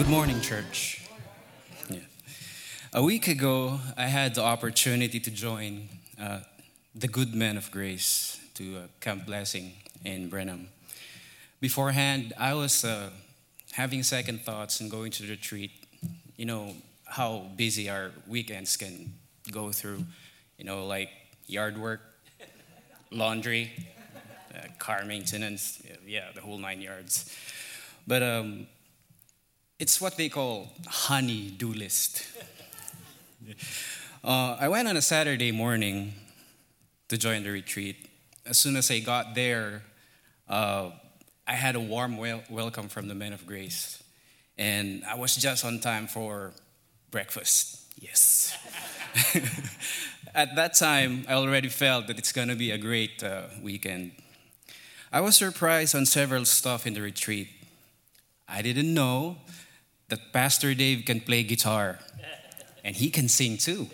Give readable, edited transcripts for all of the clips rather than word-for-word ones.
Good morning, church. Yeah. A week ago, I had the opportunity to join the Good Men of Grace to Camp Blessing in Brenham. Beforehand, I was having second thoughts and going to the retreat. You know how busy our weekends can go through. Like yard work, laundry, car maintenance, yeah, the whole 9 yards. But it's what they call honey-do list. I went on a Saturday morning to join the retreat. As soon as I got there, I had a warm welcome from the Men of Grace. And I was just on time for breakfast. Yes. At that time, I already felt that it's going to be a great weekend. I was surprised on several stuff in the retreat. I didn't know that Pastor Dave can play guitar, and he can sing too.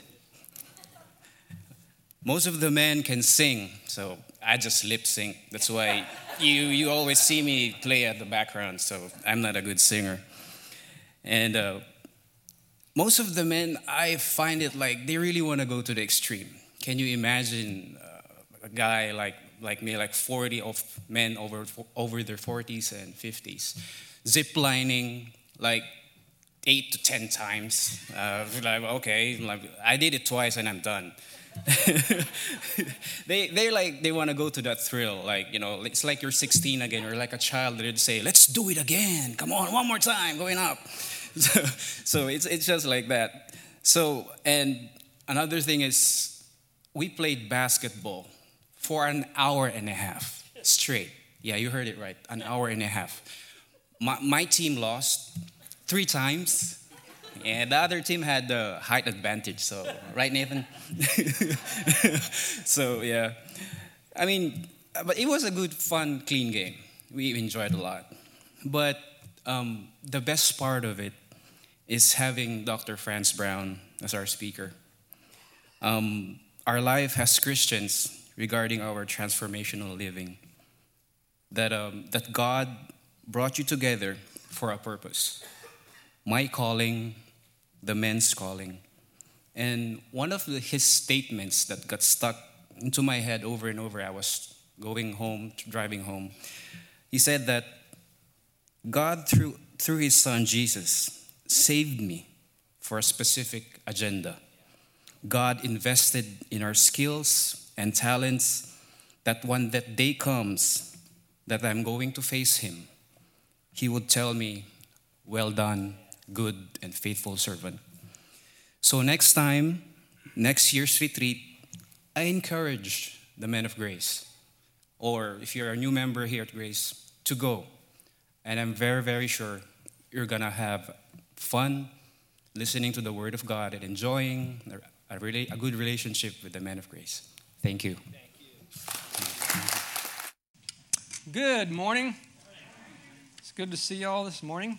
Most of the men can sing, so I just lip sync. That's why you always see me play at the background, so I'm not a good singer. And most of the men, I find it like they really want to go to the extreme. Can you imagine a guy like me, like 40 of men over their 40s and 50s, zip lining like 8 to 10 times. I did it twice and I'm done. they want to go to that thrill, it's like you're 16 again, or like a child. They'd say, "Let's do it again. Come on, one more time, going up." So it's just like that. So, and another thing is, we played basketball for an hour and a half straight. Yeah, you heard it right, an hour and a half. My team lost 3 times, and the other team had the height advantage. So, right, Nathan? So, yeah. But it was a good, fun, clean game. We enjoyed a lot. But the best part of it is having Dr. Franz Brown as our speaker. Our life as Christians regarding our transformational living, that God brought you together for a purpose. My calling, the men's calling. And one of his statements that got stuck into my head over and over, I was driving home. He said that God, through his son Jesus, saved me for a specific agenda. God invested in our skills and talents, that when that day comes that I'm going to face him, he would tell me, "Well done, good and faithful servant." So next year's retreat, I encourage the Men of Grace, or if you're a new member here at Grace, to go. And I'm very, very sure you're going to have fun listening to the Word of God and enjoying a good relationship with the Men of Grace. Thank you. Good morning. It's good to see you all this morning.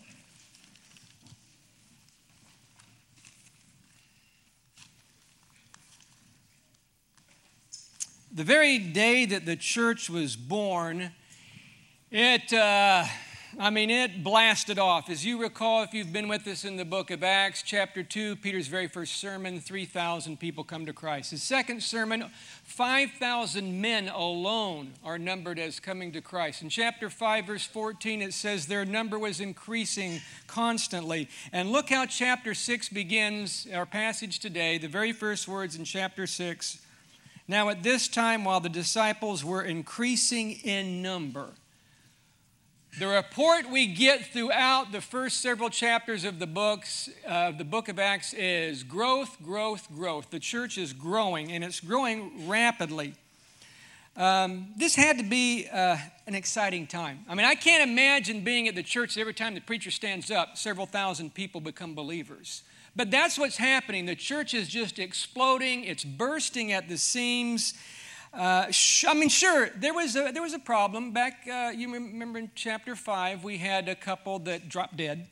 The very day that the church was born, it blasted off. As you recall, if you've been with us in the book of Acts, chapter 2, Peter's very first sermon, 3,000 people come to Christ. His second sermon, 5,000 men alone are numbered as coming to Christ. In chapter 5, verse 14, it says their number was increasing constantly. And look how chapter 6 begins our passage today, the very first words in chapter 6. Now at this time, while the disciples were increasing in number. The report we get throughout the first several chapters of the book of Acts is growth, growth, growth. The church is growing, and it's growing rapidly. This had to be an exciting time. I can't imagine being at the church every time the preacher stands up, several thousand people become believers. But that's what's happening. The church is just exploding. It's bursting at the seams. Sure, there was a problem. Back, you remember in chapter 5, we had a couple that dropped dead.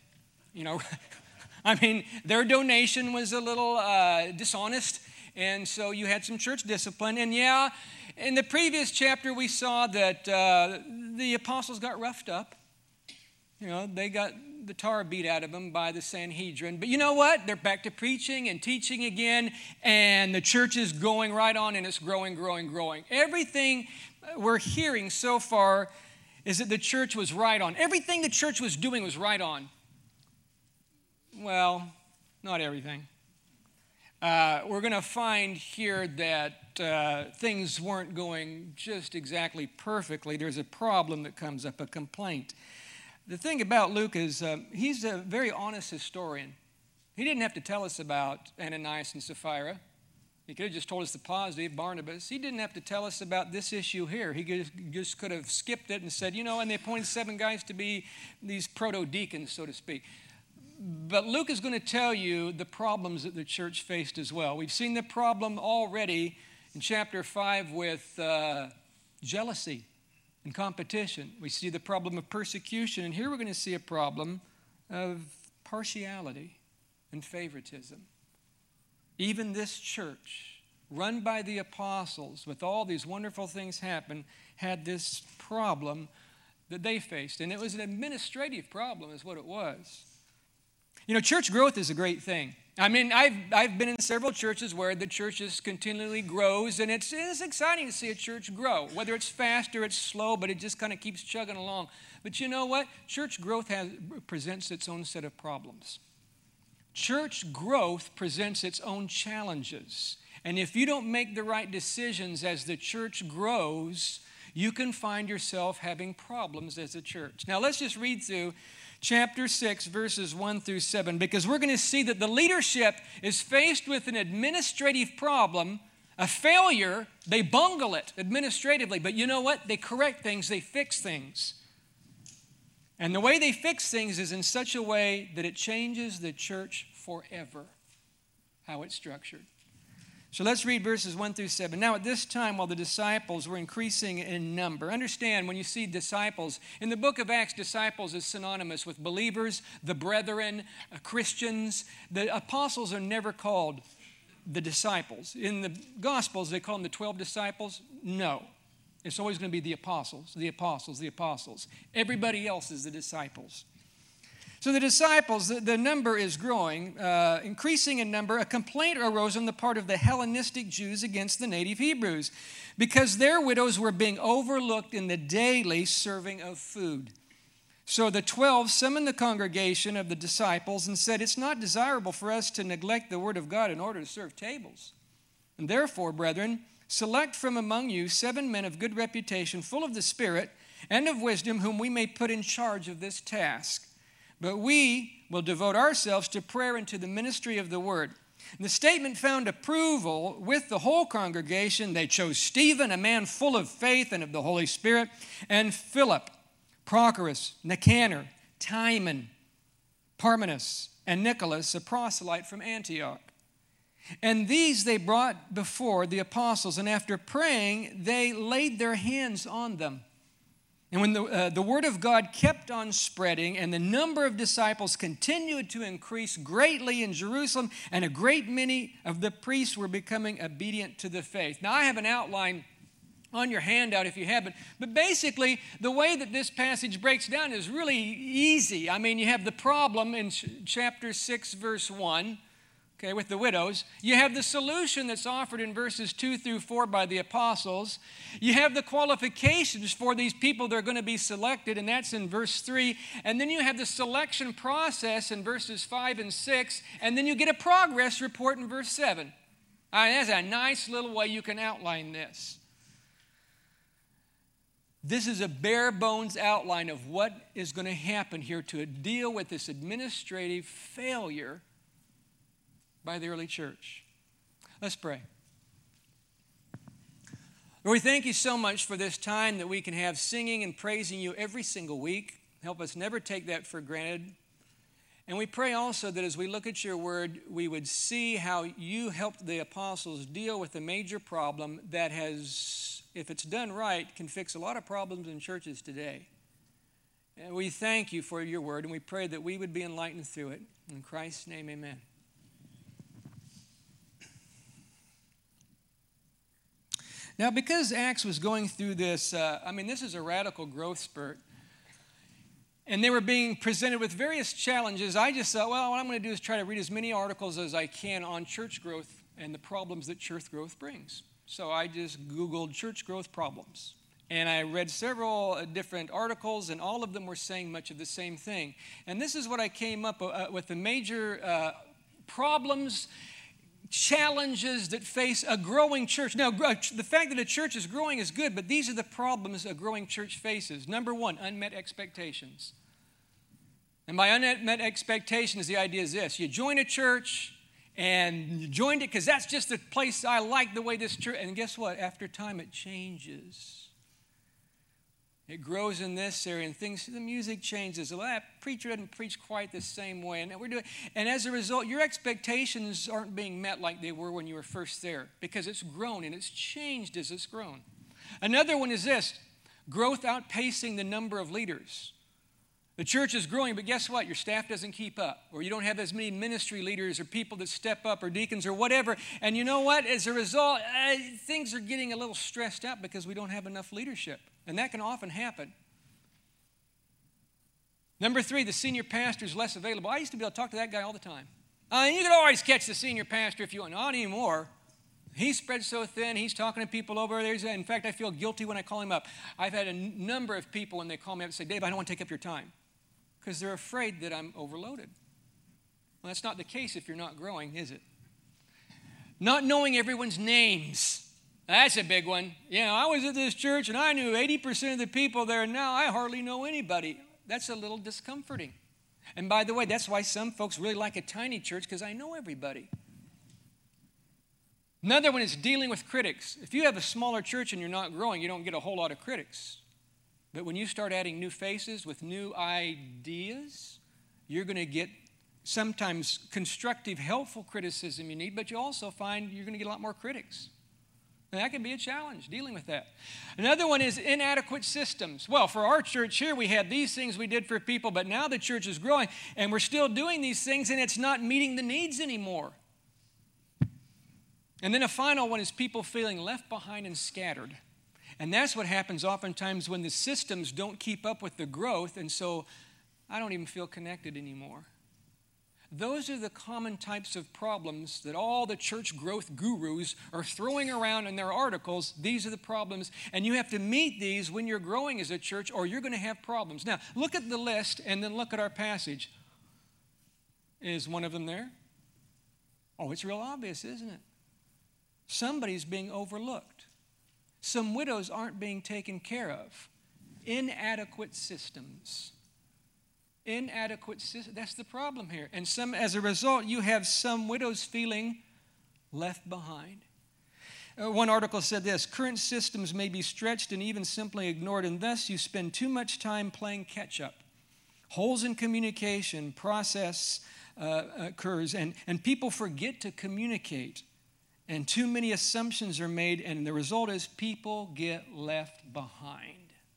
Their donation was a little dishonest, and so you had some church discipline. And yeah, in the previous chapter, we saw that the apostles got roughed up. They got the tar beat out of them by the Sanhedrin. But you know what? They're back to preaching and teaching again, and the church is going right on, and it's growing, growing, growing. Everything we're hearing so far is that the church was right on. Everything the church was doing was right on. Well, not everything. We're going to find here that things weren't going just exactly perfectly. There's a problem that comes up, a complaint. The thing about Luke is he's a very honest historian. He didn't have to tell us about Ananias and Sapphira. He could have just told us the positive, Barnabas. He didn't have to tell us about this issue here. He just could have skipped it and said, and they appointed 7 guys to be these proto-deacons, so to speak. But Luke is going to tell you the problems that the church faced as well. We've seen the problem already in chapter 5 with jealousy and competition. We see the problem of persecution, and here we're going to see a problem of partiality and favoritism. Even this church, run by the apostles, with all these wonderful things happen, had this problem that they faced. And it was an administrative problem is what it was. Church growth is a great thing. I mean, I've been in several churches where the church just continually grows, and it's exciting to see a church grow. Whether it's fast or it's slow, but it just kind of keeps chugging along. But you know what? Church growth presents its own set of problems. Church growth presents its own challenges. And if you don't make the right decisions as the church grows, you can find yourself having problems as a church. Now, let's just read through chapter 6, verses 1 through 7, because we're going to see that the leadership is faced with an administrative problem, a failure. They bungle it administratively, but you know what? They correct things, they fix things. And the way they fix things is in such a way that it changes the church forever, how it's structured. So let's read verses 1 through 7. Now at this time, while the disciples were increasing in number, understand when you see disciples, in the book of Acts, disciples is synonymous with believers, the brethren, Christians. The apostles are never called the disciples. In the Gospels, they call them the 12 disciples. No. It's always going to be the apostles, the apostles, the apostles. Everybody else is the disciples. So the disciples, the number is growing, increasing in number. A complaint arose on the part of the Hellenistic Jews against the native Hebrews because their widows were being overlooked in the daily serving of food. So the 12 summoned the congregation of the disciples and said, "It's not desirable for us to neglect the word of God in order to serve tables. And therefore, brethren, select from among you 7 men of good reputation, full of the Spirit and of wisdom, whom we may put in charge of this task. But we will devote ourselves to prayer and to the ministry of the word." And the statement found approval with the whole congregation. They chose Stephen, a man full of faith and of the Holy Spirit, and Philip, Prochorus, Nicanor, Timon, Parmenas, and Nicholas, a proselyte from Antioch. And these they brought before the apostles, and after praying, they laid their hands on them. And when the word of God kept on spreading, and the number of disciples continued to increase greatly in Jerusalem, and a great many of the priests were becoming obedient to the faith. Now, I have an outline on your handout if you haven't. But basically, the way that this passage breaks down is really easy. I mean, you have the problem in chapter 6, verse 1. Okay, with the widows. You have the solution that's offered in verses 2 through 4 by the apostles. You have the qualifications for these people that are going to be selected, and that's in verse 3. And then you have the selection process in verses 5 and 6. And then you get a progress report in verse 7. That's a nice little way you can outline this. This is a bare bones outline of what is going to happen here to deal with this administrative failure by the early church. Let's pray. Lord, we thank you so much for this time that we can have singing and praising you every single week. Help us never take that for granted. And we pray also that as we look at your word, we would see how you helped the apostles deal with a major problem that has, if it's done right, can fix a lot of problems in churches today. And we thank you for your word, and we pray that we would be enlightened through it. In Christ's name, amen. Now, because Acts was going through this, this is a radical growth spurt. and they were being presented with various challenges. I just thought, well, what I'm going to do is try to read as many articles as I can on church growth and the problems that church growth brings. So I just Googled church growth problems. And I read several different articles, and all of them were saying much of the same thing. And this is what I came up with: the major problems, challenges that face a growing church. Now, the fact that a church is growing is good, but these are the problems a growing church faces. Number one, unmet expectations. And by unmet expectations, the idea is this: you join a church, and you joined it because that's just the place I like the way this church, and guess what? After time, it changes. It grows in this area, and the music changes. Well, that preacher doesn't preach quite the same way, and as a result, your expectations aren't being met like they were when you were first there, because it's grown and it's changed as it's grown. Another one is this: growth outpacing the number of leaders. The church is growing, but guess what? Your staff doesn't keep up, or you don't have as many ministry leaders or people that step up, or deacons or whatever. And you know what? As a result, things are getting a little stressed out because we don't have enough leadership. And that can often happen. Number three, the senior pastor is less available. I used to be able to talk to that guy all the time. You could always catch the senior pastor if you want. Not anymore. He's spread so thin. He's talking to people over there. In fact, I feel guilty when I call him up. I've had a number of people when they call me up and say, Dave, I don't want to take up your time, because they're afraid that I'm overloaded. Well, that's not the case if you're not growing, is it? Not knowing everyone's names. That's a big one. I was at this church and I knew 80% of the people there, and now I hardly know anybody. That's a little discomforting. And by the way, that's why some folks really like a tiny church, because I know everybody. Another one is dealing with critics. If you have a smaller church and you're not growing, you don't get a whole lot of critics. But when you start adding new faces with new ideas, you're going to get sometimes constructive, helpful criticism you need, but you also find you're going to get a lot more critics. And that can be a challenge, dealing with that. Another one is inadequate systems. Well, for our church here, we had these things we did for people, but now the church is growing, and we're still doing these things, and it's not meeting the needs anymore. And then a final one is people feeling left behind and scattered. And that's what happens oftentimes when the systems don't keep up with the growth, and so I don't even feel connected anymore. Those are the common types of problems that all the church growth gurus are throwing around in their articles. These are the problems, and you have to meet these when you're growing as a church, or you're going to have problems. Now, look at the list, and then look at our passage. Is one of them there? Oh, it's real obvious, isn't it? Somebody's being overlooked. Some widows aren't being taken care of. Inadequate systems. That's the problem here. And as a result, you have some widows feeling left behind. One article said this: current systems may be stretched and even simply ignored, and thus you spend too much time playing catch-up. Holes in communication process occurs, and people forget to communicate, and too many assumptions are made, and the result is people get left behind.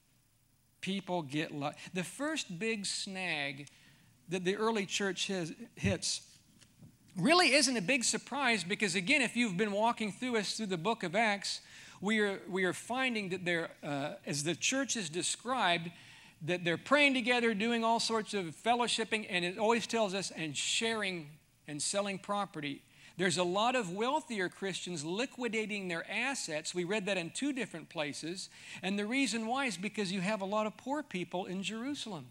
The first big snag that the early church hits really isn't a big surprise, because again, if you've been walking through the book of Acts, we are finding that as the church is described, that they're praying together, doing all sorts of fellowshipping, and it always tells us, and sharing and selling property. There's a lot of wealthier Christians liquidating their assets. We read that in 2 different places. And the reason why is because you have a lot of poor people in Jerusalem.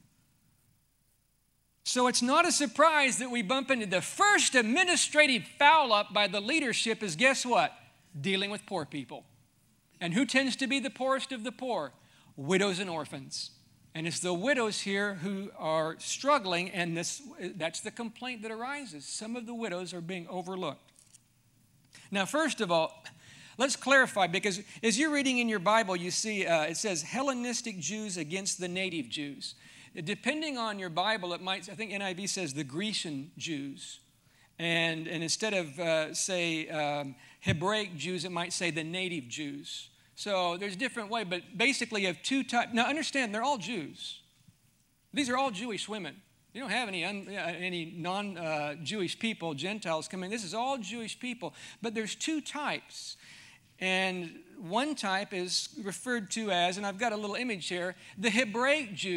So it's not a surprise that we bump into the first administrative foul-up by the leadership is, guess what? Dealing with poor people. And who tends to be the poorest of the poor? Widows and orphans. And it's the widows here who are struggling, and that's the complaint that arises. Some of the widows are being overlooked. Now, first of all, let's clarify, because as you're reading in your Bible, you see it says Hellenistic Jews against the native Jews. Depending on your Bible, it might, I think NIV says the Grecian Jews. And instead of, Hebraic Jews, it might say the native Jews. So there's different ways, but basically you have 2 types. Now understand, they're all Jews. These are all Jewish women. You don't have any non-Jewish people, Gentiles coming. This is all Jewish people. But there's 2 types. And one type is referred to as, and I've got a little image here, the Hebraic Jews,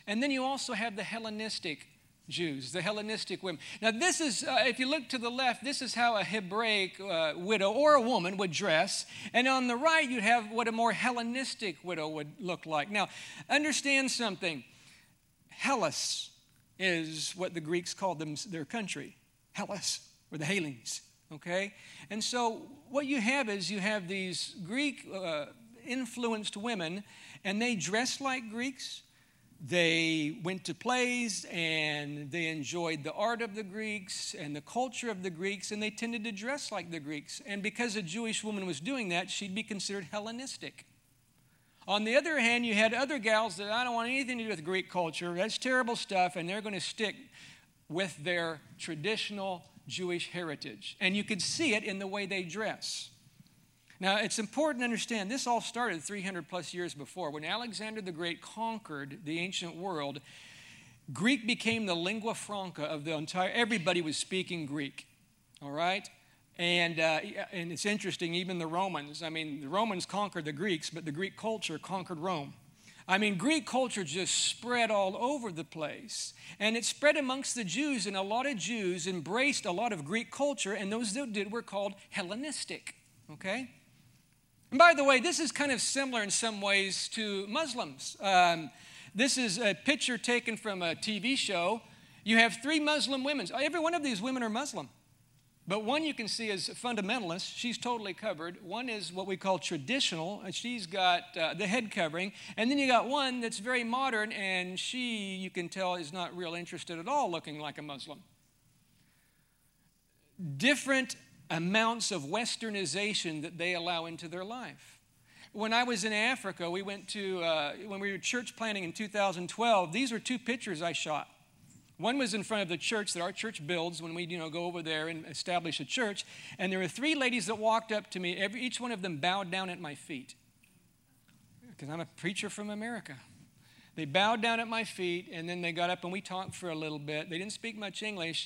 And then you also have the Hellenistic Jews, the Hellenistic women. Now this is, if you look to the left, this is how a Hebraic widow or a woman would dress. And on the right, you'd have what a more Hellenistic widow would look like. Now, understand something. Hellas is what the Greeks called their country. Hellas, or the Hellenes, okay? And so what you have is you have these Greek influenced women, and they dressed like Greeks. They went to plays, and they enjoyed the art of the Greeks and the culture of the Greeks, and they tended to dress like the Greeks. And because a Jewish woman was doing that, she'd be considered Hellenistic. On the other hand, you had other gals that I don't want anything to do with Greek culture. That's terrible stuff, and they're going to stick with their traditional Jewish heritage. And you could see it in the way they dress. Now, it's important to understand, this all started 300 plus years before. When Alexander the Great conquered the ancient world, Greek became the lingua franca of the entire, everybody was speaking Greek, all right? And it's interesting, even the Romans, the Romans conquered the Greeks, but the Greek culture conquered Rome. Greek culture just spread all over the place. And it spread amongst the Jews, and a lot of Jews embraced a lot of Greek culture, and those that did were called Hellenistic, okay? And by the way, this is kind of similar in some ways to Muslims. This is a picture taken from a TV show. You have 3 Muslim women. Every one of these women are Muslim. But one you can see is fundamentalist. She's totally covered. One is what we call traditional, and she's got the head covering. And then you got one that's very modern, and she, you can tell, is not real interested at all looking like a Muslim. Different amounts of westernization that they allow into their life. When I was in Africa, we went to, when we were church planting in 2012, these were 2 pictures I shot. One was in front of the church that our church builds when we go over there and establish a church. And there were 3 ladies that walked up to me. Each one of them bowed down at my feet. Because I'm a preacher from America. They bowed down at my feet, and then they got up and we talked for a little bit. They didn't speak much English.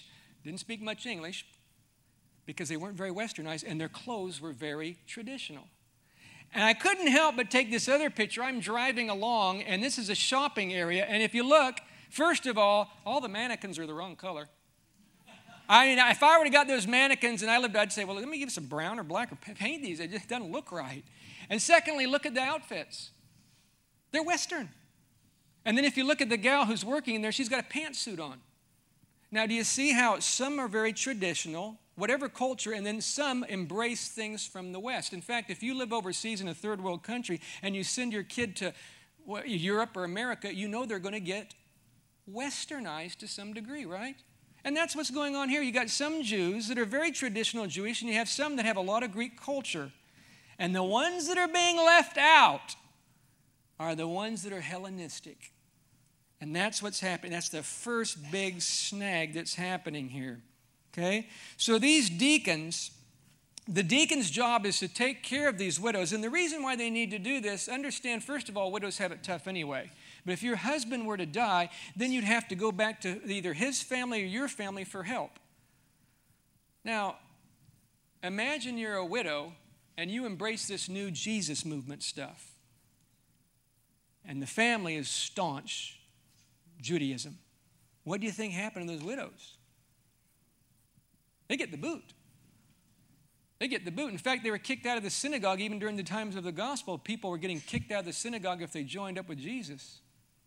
Because they weren't very westernized, and their clothes were very traditional. And I couldn't help but take this other picture. I'm driving along, and this is a shopping area. And if you look, first of all the mannequins are the wrong color. If I would have got those mannequins and I lived, I'd say, well, let me give some brown or black or paint these. It just doesn't look right. And secondly, look at the outfits. They're Western. And then if you look at the gal who's working in there, she's got a pantsuit on. Now, do you see how some are very traditional, whatever culture, and then some embrace things from the West? In fact, if you live overseas in a third world country and you send your kid to Europe or America, you know they're going to get westernized to some degree, right? And that's what's going on here. You got some Jews that are very traditional Jewish, and you have some that have a lot of Greek culture. And the ones that are being left out are the ones that are Hellenistic. And that's what's happening. That's the first big snag that's happening here. Okay? So these deacons, the deacon's job is to take care of these widows. And the reason why they need to do this, understand, first of all, widows have it tough anyway. But if your husband were to die, then you'd have to go back to either his family or your family for help. Now, imagine you're a widow and you embrace this new Jesus movement stuff. And the family is staunch Judaism. What do you think happened to those widows? They get the boot. They get the boot. In fact, they were kicked out of the synagogue even during the times of the gospel. People were getting kicked out of the synagogue if they joined up with Jesus.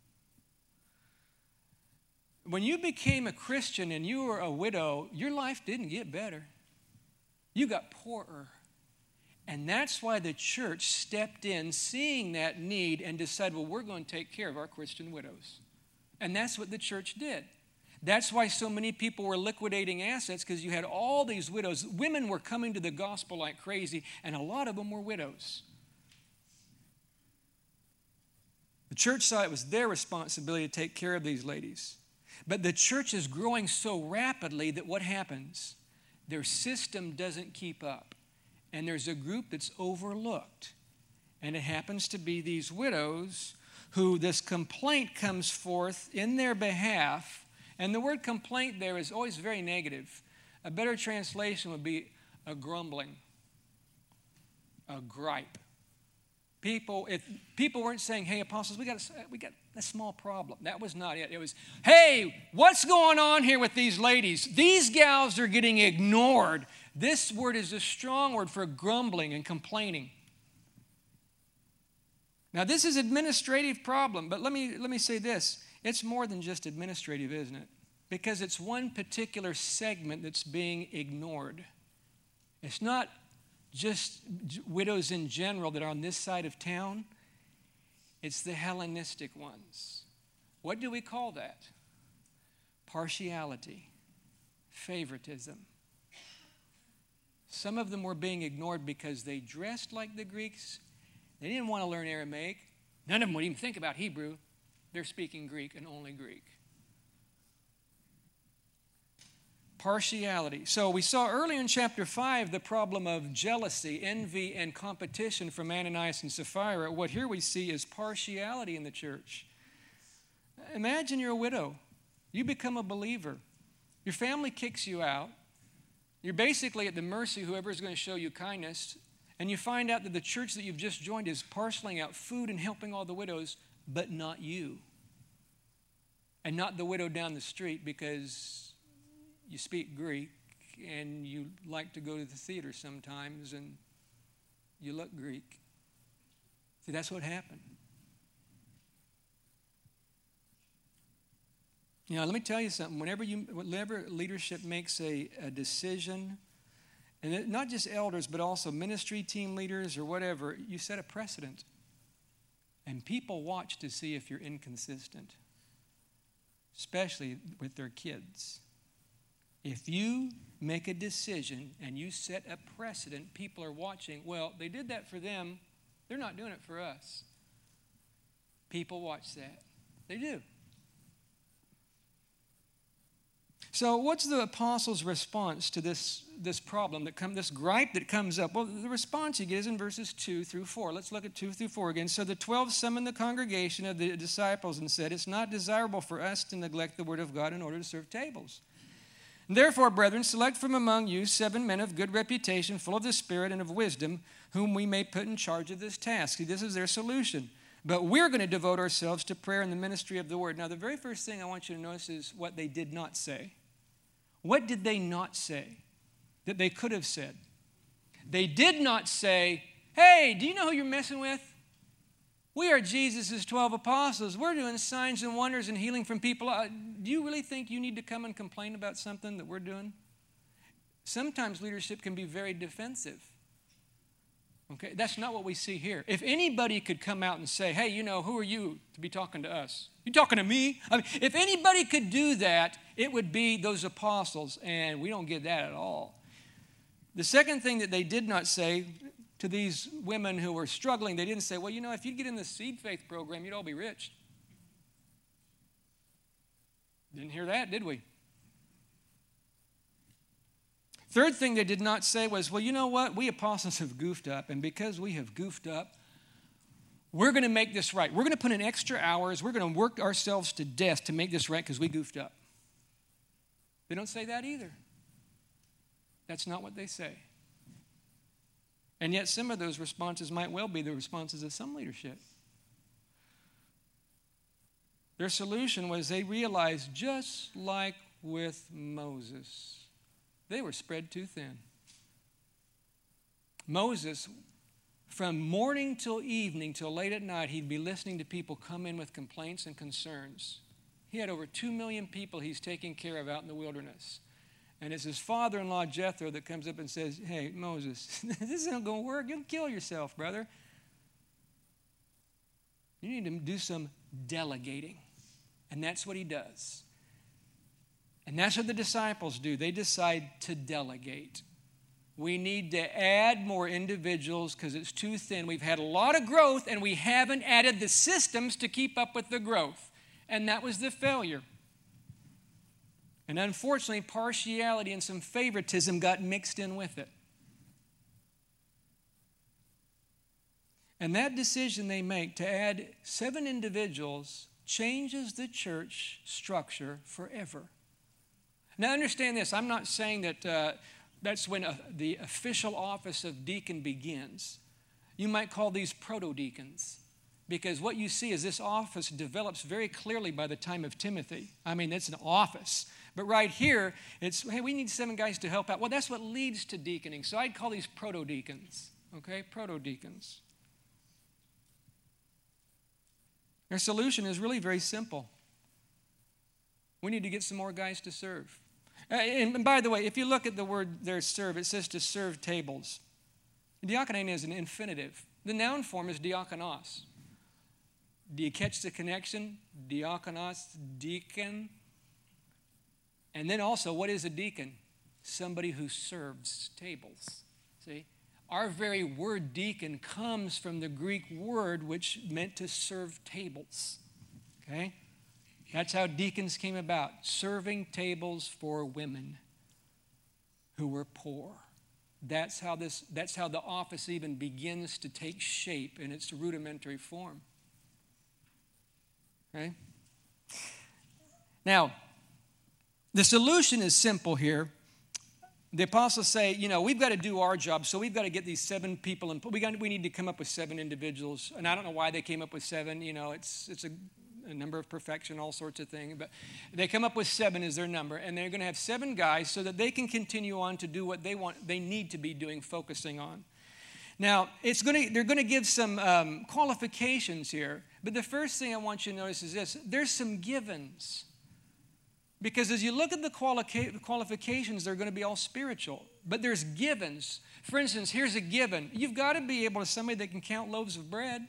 When you became a Christian and you were a widow, your life didn't get better. You got poorer. And that's why the church stepped in, seeing that need, and decided, well, we're going to take care of our Christian widows. And that's what the church did. That's why so many people were liquidating assets, because you had all these widows. Women were coming to the gospel like crazy, and a lot of them were widows. The church saw it was their responsibility to take care of these ladies. But the church is growing so rapidly that what happens? Their system doesn't keep up. And there's a group that's overlooked. And it happens to be these widows who this complaint comes forth in their behalf. And the word complaint there is always very negative. A better translation would be a grumbling, a gripe. If people weren't saying, hey, apostles, we got a small problem. That was not it. It was, hey, what's going on here with these ladies? These gals are getting ignored. This word is a strong word for grumbling and complaining. Now, this is an administrative problem, but let me say this. It's more than just administrative, isn't it? Because it's one particular segment that's being ignored. It's not just widows in general that are on this side of town. It's the Hellenistic ones. What do we call that? Partiality, favoritism. Some of them were being ignored because they dressed like the Greeks. They didn't want to learn Aramaic. None of them would even think about Hebrew. They're speaking Greek and only Greek. Partiality. So we saw earlier in chapter 5 the problem of jealousy, envy, and competition from Ananias and Sapphira. What here we see is partiality in the church. Imagine you're a widow. You become a believer. Your family kicks you out. You're basically at the mercy of whoever is going to show you kindness. And you find out that the church that you've just joined is parceling out food and helping all the widows, but not you. And not the widow down the street because you speak Greek and you like to go to the theater sometimes and you look Greek. See, that's what happened. You know, let me tell you something. Whenever leadership makes a decision, and not just elders, but also ministry team leaders or whatever, you set a precedent. And people watch to see if you're inconsistent, especially with their kids. If you make a decision and you set a precedent, people are watching. Well, they did that for them. They're not doing it for us. People watch that. They do. So what's the apostles' response to this problem, this gripe that comes up? Well, the response he gives in verses 2 through 4. Let's look at 2 through 4 again. So the 12 summoned the congregation of the disciples and said, it's not desirable for us to neglect the word of God in order to serve tables. Therefore, brethren, select from among you 7 men of good reputation, full of the Spirit and of wisdom, whom we may put in charge of this task. See, this is their solution. But we're going to devote ourselves to prayer and the ministry of the word. Now, the very first thing I want you to notice is what they did not say. What did they not say that they could have said? They did not say, hey, do you know who you're messing with? We are Jesus' 12 apostles. We're doing signs and wonders and healing from people. Do you really think you need to come and complain about something that we're doing? Sometimes leadership can be very defensive. Okay, that's not what we see here. If anybody could come out and say, hey, you know, who are you to be talking to us? You talking to me? I mean, if anybody could do that, it would be those apostles, and we don't get that at all. The second thing that they did not say to these women who were struggling, they didn't say, well, you know, if you'd get in the Seed Faith program, you'd all be rich. Didn't hear that, did we? Third thing they did not say was, well, you know what? We apostles have goofed up, and because we have goofed up, we're going to make this right. We're going to put in extra hours. We're going to work ourselves to death to make this right because we goofed up. They don't say that either. That's not what they say. And yet some of those responses might well be the responses of some leadership. Their solution was they realized, just like with Moses, they were spread too thin. Moses, from morning till evening, till late at night, he'd be listening to people come in with complaints and concerns. He had over 2 million people he's taking care of out in the wilderness. And it's his father-in-law, Jethro, that comes up and says, hey, Moses, this isn't going to work. You'll kill yourself, brother. You need to do some delegating. And that's what he does. And that's what the disciples do. They decide to delegate. We need to add more individuals because it's too thin. We've had a lot of growth, and we haven't added the systems to keep up with the growth. And that was the failure. And unfortunately, partiality and some favoritism got mixed in with it. And that decision they make to add 7 individuals changes the church structure forever. Now understand this, I'm not saying that that's when the official office of deacon begins. You might call these proto-deacons, because what you see is this office develops very clearly by the time of Timothy. I mean, it's an office. But right here, it's, hey, we need 7 guys to help out. Well, that's what leads to deaconing. So I'd call these proto-deacons, okay? Proto-deacons. Their solution is really very simple. We need to get some more guys to serve. And by the way, if you look at the word there, serve, it says to serve tables. Diakonia is an infinitive. The noun form is diakonos. Do you catch the connection? Diakonos, deacon. And then also, what is a deacon? Somebody who serves tables. See? Our very word deacon comes from the Greek word which meant to serve tables. Okay? That's how deacons came about, serving tables for women who were poor. That's how the office even begins to take shape in its rudimentary form. Okay? Now, the solution is simple here. The apostles say, we've got to do our job, so we've got to get these 7 people, and we need to come up with 7 individuals. And I don't know why they came up with 7. It's a number of perfection, all sorts of things. But they come up with 7 as their number, and they're going to have 7 guys so that they can continue on to do what they need to be doing, focusing on. Now, they're going to give some qualifications here, but the first thing I want you to notice is this. There's some givens. Because as you look at the qualifications, they're going to be all spiritual. But there's givens. For instance, here's a given. You've got to be able to somebody that can count loaves of bread.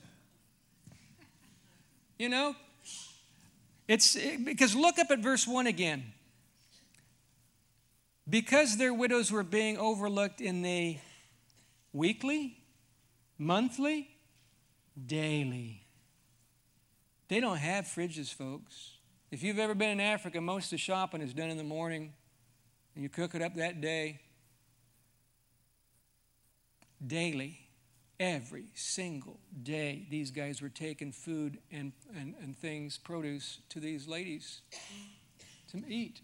Because look up at verse 1 again. Because their widows were being overlooked in the weekly, monthly, daily. They don't have fridges, folks. If you've ever been in Africa, most of the shopping is done in the morning, and you cook it up that day. Daily, every single day, these guys were taking food and things, produce, to these ladies to eat.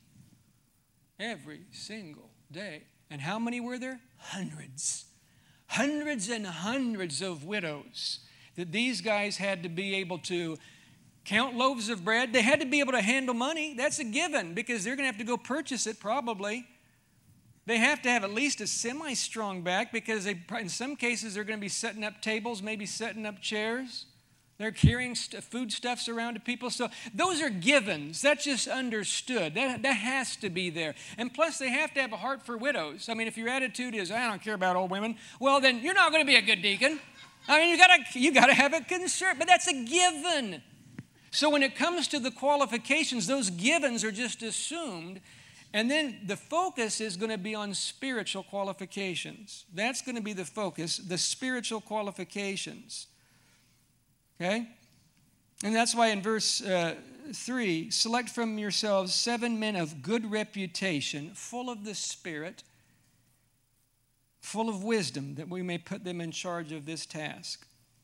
Every single day. And how many were there? Hundreds. Hundreds and hundreds of widows that these guys had to be able to count loaves of bread. They had to be able to handle money. That's a given because they're going to have to go purchase it probably. They have to have at least a semi-strong back because in some cases they're going to be setting up tables, maybe setting up chairs. They're carrying foodstuffs around to people. So those are givens. That's just understood. That has to be there. And plus they have to have a heart for widows. I mean, if your attitude is, I don't care about old women, well, then you're not going to be a good deacon. I mean, you got to have a concern. But that's a given. So when it comes to the qualifications, those givens are just assumed. And then the focus is going to be on spiritual qualifications. That's going to be the focus, the spiritual qualifications. Okay? And that's why in verse 3, select from yourselves 7 men of good reputation, full of the Spirit, full of wisdom, that we may put them in charge of this task.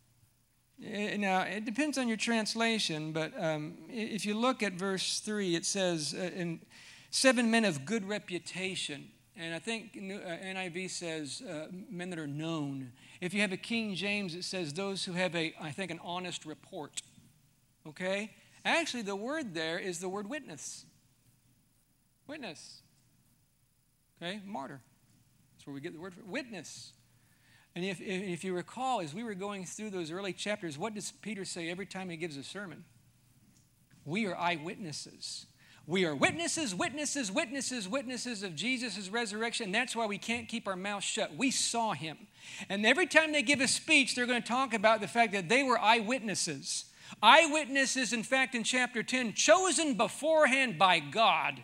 Now, it depends on your translation, but if you look at verse 3, it says, 7 men of good reputation. And I think NIV says men that are known. If you have a King James, it says those who have an honest report. Okay? Actually, the word there is the word witness. Witness. Okay? Martyr. That's where we get the word for witness. And if you recall, as we were going through those early chapters, what does Peter say every time he gives a sermon? We are eyewitnesses. We are witnesses of Jesus' resurrection. And that's why we can't keep our mouths shut. We saw him. And every time they give a speech, they're going to talk about the fact that they were eyewitnesses. Eyewitnesses, in fact, in chapter 10, chosen beforehand by God.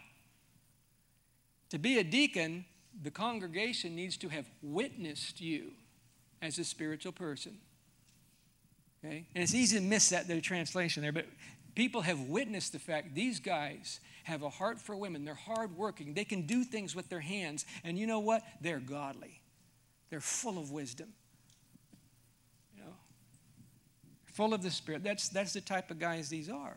To be a deacon, the congregation needs to have witnessed you as a spiritual person. Okay? And it's easy to miss that, the translation there, but people have witnessed the fact these guys have a heart for women. They're hardworking. They can do things with their hands. And you know what? They're godly. They're full of wisdom. Full of the Spirit. That's the type of guys these are.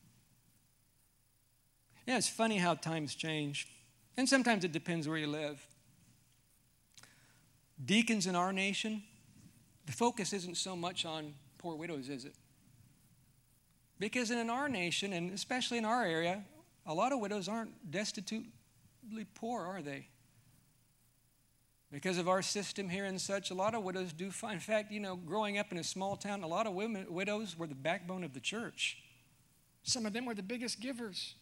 Yeah, it's funny how times change. And sometimes it depends where you live. Deacons in our nation, the focus isn't so much on poor widows, is it? Because in our nation, and especially in our area, a lot of widows aren't destitutely poor, are they? Because of our system here and such, a lot of widows do find. In fact, growing up in a small town, a lot of widows were the backbone of the church. Some of them were the biggest givers,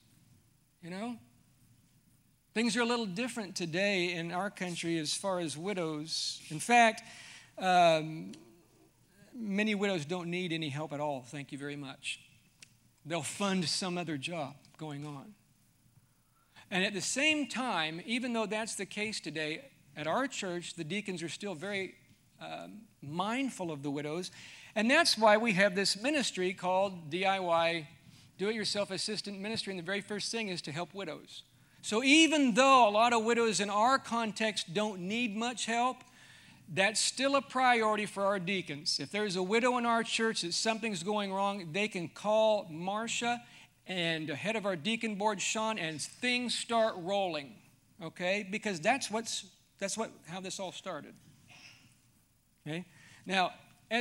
Things are a little different today in our country as far as widows. In fact, many widows don't need any help at all, thank you very much. They'll fund some other job going on. And at the same time, even though that's the case today, at our church, the deacons are still very mindful of the widows. And that's why we have this ministry called DIY, Do-It-Yourself Assistant Ministry. And the very first thing is to help widows. So even though a lot of widows in our context don't need much help, that's still a priority for our deacons. If there's a widow in our church that something's going wrong, they can call Marcia and the head of our deacon board, Sean, and things start rolling, okay? Because that's how this all started, okay? Now,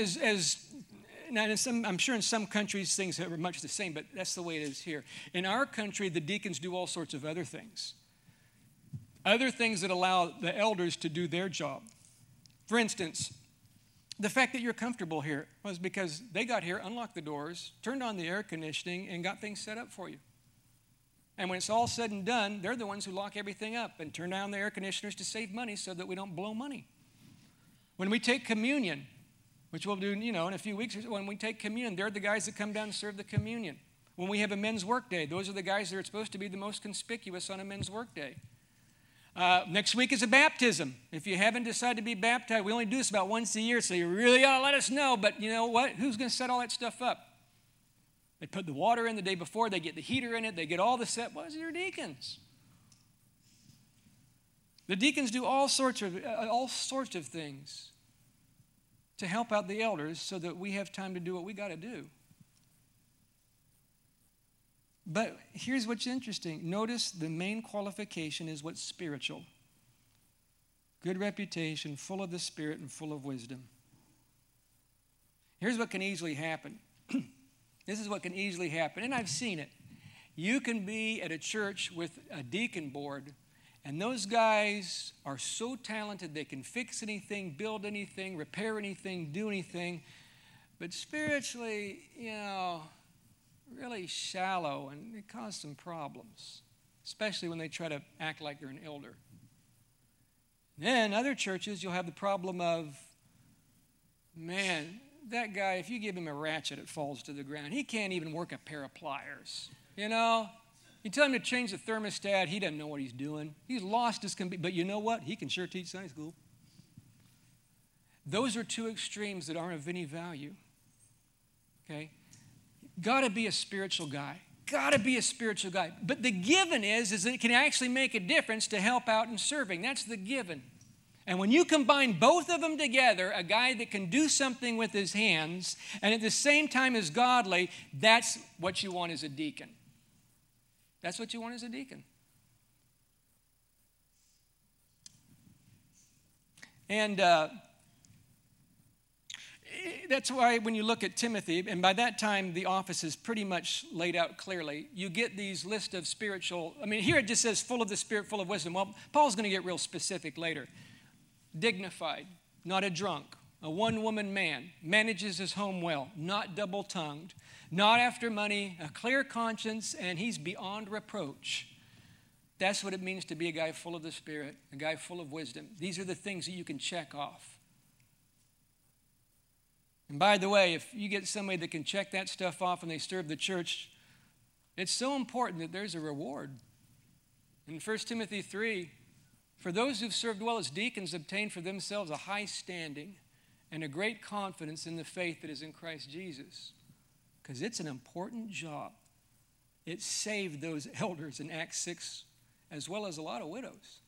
I'm sure in some countries things are much the same, but that's the way it is here. In our country, the deacons do all sorts of other things that allow the elders to do their job. For instance, the fact that you're comfortable here was because they got here, unlocked the doors, turned on the air conditioning, and got things set up for you. And when it's all said and done, they're the ones who lock everything up and turn down the air conditioners to save money so that we don't blow money. When we take communion, which we'll do, in a few weeks, when we take communion, they're the guys that come down and serve the communion. When we have a men's work day, those are the guys that are supposed to be the most conspicuous on a men's work day. Next week is a baptism. If you haven't decided to be baptized, we only do this about once a year, so you really ought to let us know. But you know what? Who's going to set all that stuff up? They put the water in the day before. They get the heater in it. They get all the set. What is your deacons? The deacons do all sorts of things to help out the elders so that we have time to do what we got to do. But here's what's interesting. Notice the main qualification is what's spiritual. Good reputation, full of the Spirit, and full of wisdom. Here's what can easily happen. This is what can easily happen, and I've seen it. You can be at a church with a deacon board, and those guys are so talented they can fix anything, build anything, repair anything, do anything. But spiritually, really shallow, and it causes some problems, especially when they try to act like they're an elder. Then other churches, you'll have the problem of, man, that guy, if you give him a ratchet, it falls to the ground. He can't even work a pair of pliers, You tell him to change the thermostat, he doesn't know what he's doing. He's lost as can be, but you know what? He can sure teach Sunday school. Those are two extremes that aren't of any value, okay? Got to be a spiritual guy. Got to be a spiritual guy. But the given is that it can actually make a difference to help out in serving. That's the given. And when you combine both of them together, a guy that can do something with his hands and at the same time is godly, that's what you want as a deacon. That's what you want as a deacon. And that's why when you look at Timothy, and by that time the office is pretty much laid out clearly, you get these list of spiritual, here it just says full of the Spirit, full of wisdom. Well, Paul's going to get real specific later. Dignified, not a drunk, a one-woman man, manages his home well, not double-tongued, not after money, a clear conscience, and he's beyond reproach. That's what it means to be a guy full of the Spirit, a guy full of wisdom. These are the things that you can check off. And by the way, if you get somebody that can check that stuff off and they serve the church, it's so important that there's a reward. In 1 Timothy 3, for those who've served well as deacons obtain for themselves a high standing and a great confidence in the faith that is in Christ Jesus. Because it's an important job. It saved those elders in Acts 6 as well as a lot of widows.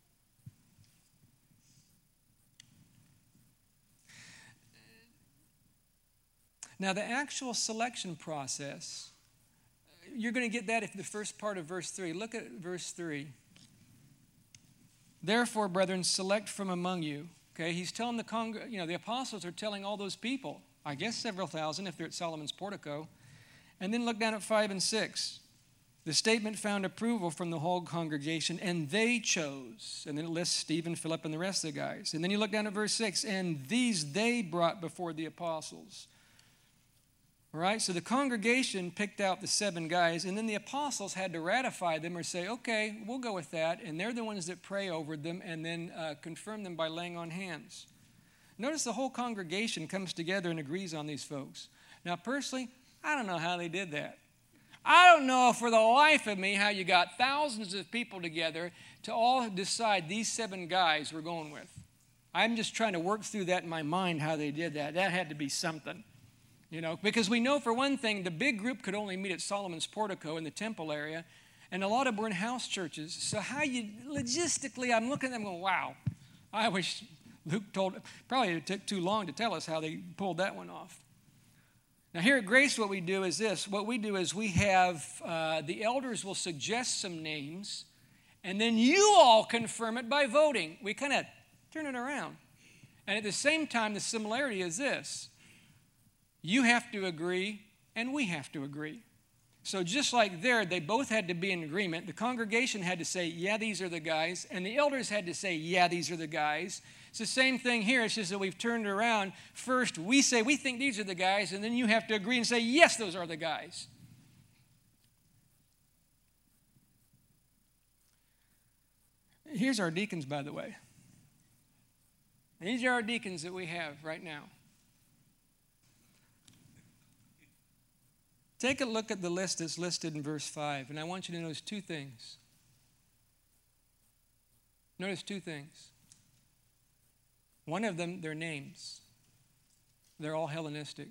Now, the actual selection process, you're going to get that if the first part of verse 3. Look at verse 3. Therefore, brethren, select from among you Okay, he's telling the apostles are telling all those people, I guess several thousand if they're at Solomon's portico. And then look down at 5 and 6. The statement found approval from the whole congregation, and they chose. And then it lists Stephen, Philip, and the rest of the guys. And then you look down at verse 6, and these they brought before the apostles. All right, so the congregation picked out the 7 guys, and then the apostles had to ratify them or say, okay, we'll go with that. And they're the ones that pray over them and then confirm them by laying on hands. Notice the whole congregation comes together and agrees on these folks. Now, personally, I don't know how they did that. I don't know for the life of me how you got thousands of people together to all decide these 7 guys we're going with. I'm just trying to work through that in my mind, how they did that. That had to be something. Because we know for one thing, the big group could only meet at Solomon's portico in the temple area, and a lot of them were in house churches. So logistically, I'm looking at them going, wow, I wish Luke probably it took too long to tell us how they pulled that one off. Now here at Grace, what we do is this. What we do is we have, the elders will suggest some names, and then you all confirm it by voting. We kind of turn it around. And at the same time, the similarity is this. You have to agree, and we have to agree. So just like there, they both had to be in agreement. The congregation had to say, yeah, these are the guys. And the elders had to say, yeah, these are the guys. It's the same thing here. It's just that we've turned it around. First, we say, we think these are the guys. And then you have to agree and say, yes, those are the guys. Here's our deacons, by the way. And these are our deacons that we have right now. Take a look at the list that's listed in verse 5, and I want you to notice 2 things. Notice 2 things. One of them, their names. They're all Hellenistic.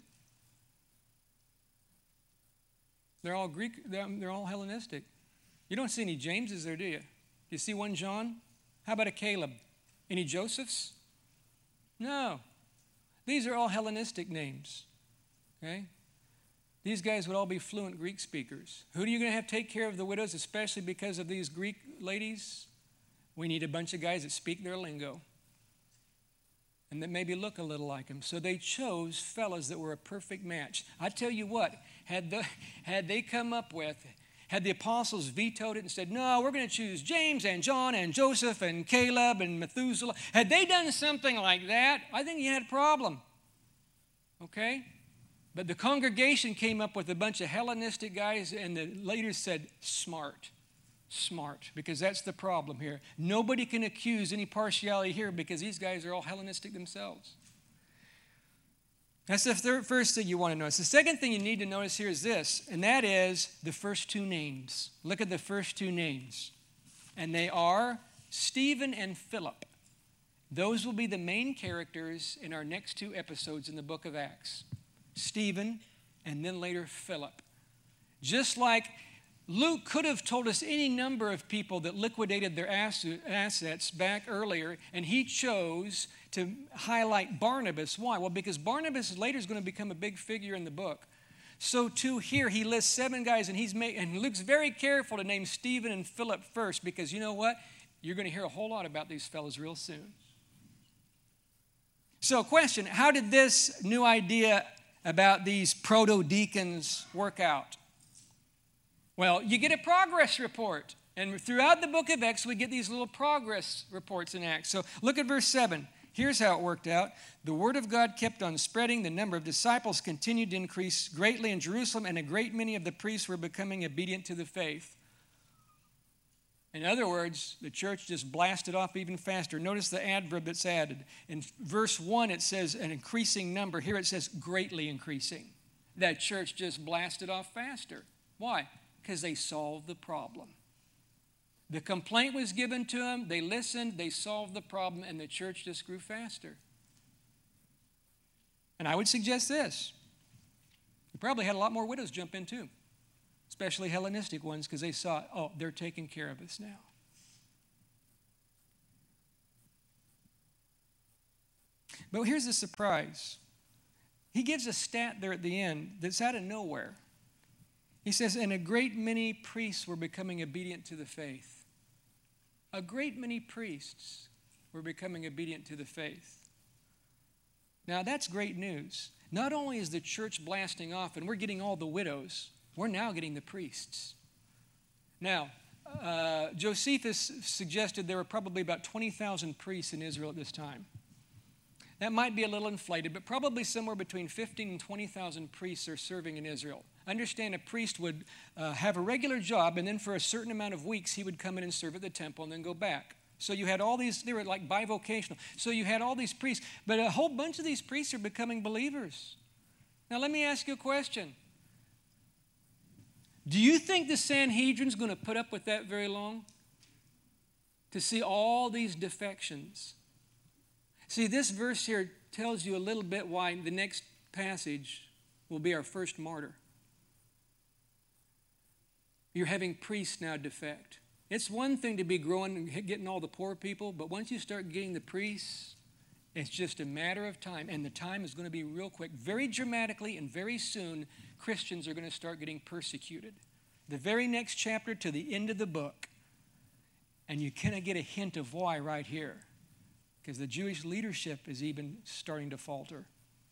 They're all Greek, they're all Hellenistic. You don't see any Jameses there, do you? You see one John? How about a Caleb? Any Josephs? No. These are all Hellenistic names. Okay? These guys would all be fluent Greek speakers. Who are you going to have take care of the widows, especially because of these Greek ladies? We need a bunch of guys that speak their lingo and that maybe look a little like them. So they chose fellas that were a perfect match. I tell you what, had the apostles vetoed it and said, no, we're going to choose James and John and Joseph and Caleb and Methuselah. Had they done something like that, I think you had a problem. Okay? But the congregation came up with a bunch of Hellenistic guys, and the leaders said, smart, because that's the problem here. Nobody can accuse any partiality here because these guys are all Hellenistic themselves. That's the first thing you want to notice. The second thing you need to notice here is this, and that is the first 2 names. Look at the first 2 names. And they are Stephen and Philip. Those will be the main characters in our next 2 episodes in the book of Acts. Stephen, and then later Philip. Just like Luke could have told us any number of people that liquidated their assets back earlier, and he chose to highlight Barnabas. Why? Well, because Barnabas later is going to become a big figure in the book. So too here, he lists 7 guys, and Luke's very careful to name Stephen and Philip first, because you know what? You're going to hear a whole lot about these fellows real soon. So question, how did this new idea about these proto-deacons work out? Well, you get a progress report. And throughout the book of Acts, we get these little progress reports in Acts. So look at verse 7. Here's how it worked out. The word of God kept on spreading. The number of disciples continued to increase greatly in Jerusalem, and a great many of the priests were becoming obedient to the faith. In other words, the church just blasted off even faster. Notice the adverb that's added. In verse 1, it says an increasing number. Here it says greatly increasing. That church just blasted off faster. Why? Because they solved the problem. The complaint was given to them. They listened. They solved the problem, and the church just grew faster. And I would suggest this. You probably had a lot more widows jump in too. Especially Hellenistic ones, because they saw, oh, they're taking care of us now. But here's the surprise. He gives a stat there at the end that's out of nowhere. He says, and a great many priests were becoming obedient to the faith. A great many priests. were becoming obedient to the faith. Now, that's great news. Not only is the church blasting off and we're getting all the widows, we're now getting the priests. Now, Josephus suggested there were probably about 20,000 priests in Israel at this time. That might be a little inflated, but probably somewhere between 15,000 and 20,000 priests are serving in Israel. Understand, a priest would have a regular job, and then for a certain amount of weeks, he would come in and serve at the temple and then go back. So you had all these, they were like bivocational. So you had all these priests, but a whole bunch of these priests are becoming believers. Now let me ask you a question. Do you think the Sanhedrin's going to put up with that very long? To see all these defections? See, this verse here tells you a little bit why the next passage will be our first martyr. You're having priests now defect. It's one thing to be growing and getting all the poor people, but once you start getting the priests, it's just a matter of time, and the time is going to be real quick. Very dramatically and very soon, Christians are going to start getting persecuted. The very next chapter to the end of the book, and you kind of get a hint of why right here, because the Jewish leadership is even starting to falter.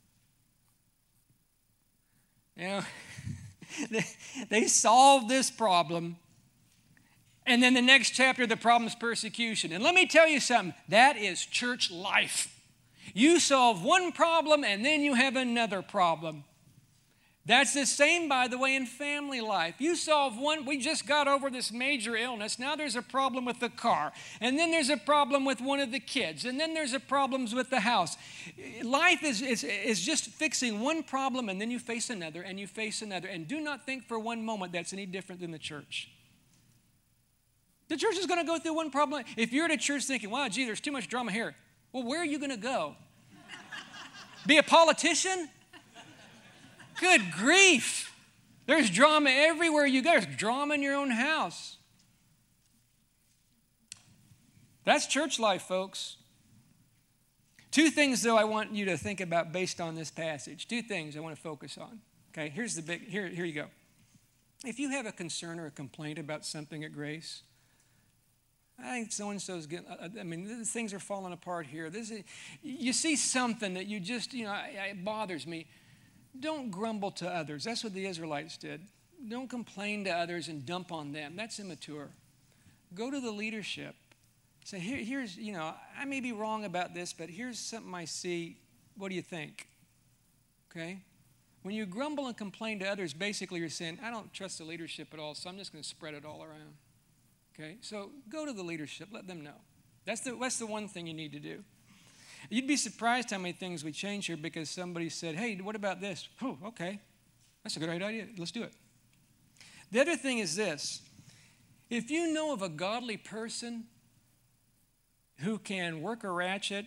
You know, they solved this problem. And then the next chapter, the problem is persecution. And let me tell you something, that is church life. You solve one problem and then you have another problem. That's the same, by the way, in family life. You solve one, we just got over this major illness. Now there's a problem with the car. And then there's a problem with one of the kids. And then there's a problems with the house. Life is just fixing one problem and then you face another and you face another. And do not think for one moment that's any different than the church. The church is going to go through one problem. If you're at a church thinking, wow, gee, there's too much drama here. Well, where are you going to go? Be a politician? Good grief. There's drama everywhere you go. There's drama in your own house. That's church life, folks. Two things, though, I want you to think about based on this passage. Two things I want to focus on. Okay, here you go. If you have a concern or a complaint about something at Grace, I think so-and-so's getting, things are falling apart here. You see something that you just, it bothers me. Don't grumble to others. That's what the Israelites did. Don't complain to others and dump on them. That's immature. Go to the leadership. Say, here's, I may be wrong about this, but here's something I see. What do you think? Okay? When you grumble and complain to others, basically you're saying, I don't trust the leadership at all, so I'm just going to spread it all around. Okay, so go to the leadership. Let them know. That's the one thing you need to do. You'd be surprised how many things we change here because somebody said, hey, what about this? Oh, okay. That's a good idea. Let's do it. The other thing is this. If you know of a godly person who can work a ratchet,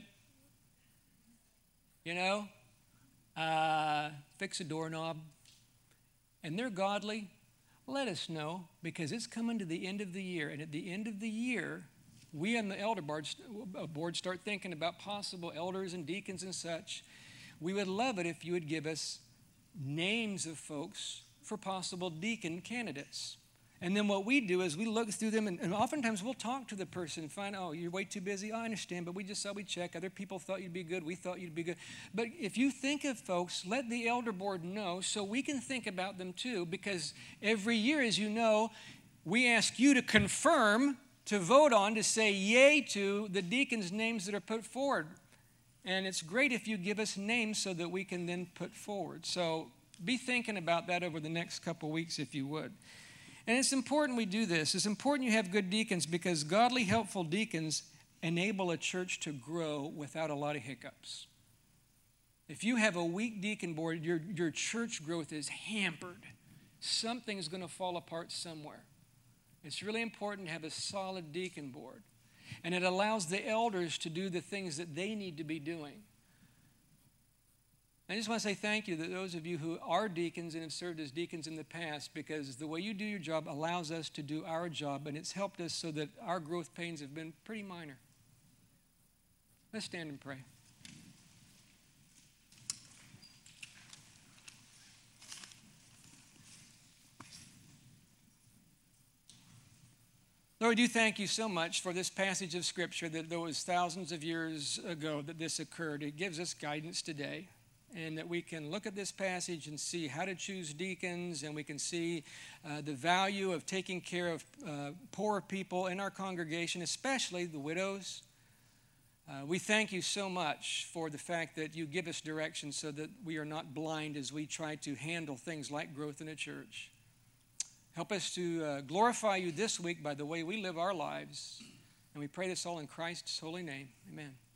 fix a doorknob, and they're godly, let us know, because it's coming to the end of the year. And at the end of the year, we on the elder board start thinking about possible elders and deacons and such. We would love it if you would give us names of folks for possible deacon candidates. And then what we do is we look through them, and oftentimes we'll talk to the person and find, oh, you're way too busy. I understand, but we just thought we'd check. Other people thought you'd be good. We thought you'd be good. But if you think of folks, let the elder board know so we can think about them too, because every year, as you know, we ask you to confirm, to vote on, to say yay to the deacons' names that are put forward. And it's great if you give us names so that we can then put forward. So be thinking about that over the next couple weeks if you would. And it's important we do this. It's important you have good deacons because godly, helpful deacons enable a church to grow without a lot of hiccups. If you have a weak deacon board, your church growth is hampered. Something's going to fall apart somewhere. It's really important to have a solid deacon board. And it allows the elders to do the things that they need to be doing. I just want to say thank you to those of you who are deacons and have served as deacons in the past, because the way you do your job allows us to do our job, and it's helped us so that our growth pains have been pretty minor. Let's stand and pray. Lord, we do thank you so much for this passage of Scripture that there was thousands of years ago that this occurred. It gives us guidance today, and that we can look at this passage and see how to choose deacons, and we can see the value of taking care of poor people in our congregation, especially the widows. We thank you so much for the fact that you give us direction so that we are not blind as we try to handle things like growth in a church. Help us to glorify you this week by the way we live our lives. And we pray this all in Christ's holy name. Amen.